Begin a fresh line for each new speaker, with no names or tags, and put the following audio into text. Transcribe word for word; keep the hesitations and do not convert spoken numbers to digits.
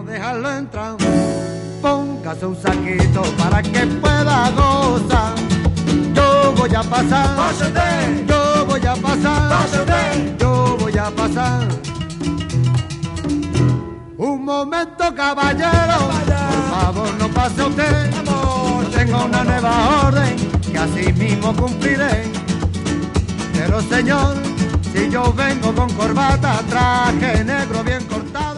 dejarlo entrar. Póngase un saquito para que pueda gozar. Yo voy a pasar,
Pásate.
yo voy a pasar,
Pásate.
yo voy a pasar. Un momento, caballero, por favor no pase usted.
Vamos,
Tengo una nueva orden que así mismo cumpliré. Pero señor, si yo vengo con corbata, traje negro bien cortado.